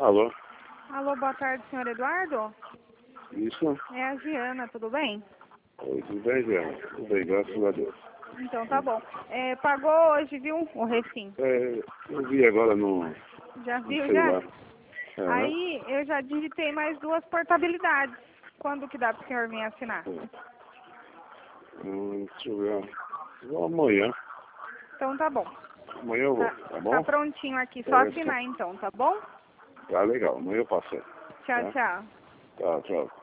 Alô? Alô, boa tarde, senhor Eduardo? Isso? É a Giana, tudo bem? Oi, tudo bem, Jean? Tudo bem, graças a Deus. Então tá bom. Pagou hoje, viu? O refim. Eu vi agora no Já viu, já? celular. Aí eu já digitei mais 2 portabilidades. Quando que dá pro senhor vir assinar? Deixa eu ver. Vou amanhã. Então tá bom. Amanhã eu vou, Tá, tá tá bom? prontinho aqui, só assinar então, tá bom? Tá legal, amanhã eu passo aí. Tchau, Tá? tchau. Tá, tchau.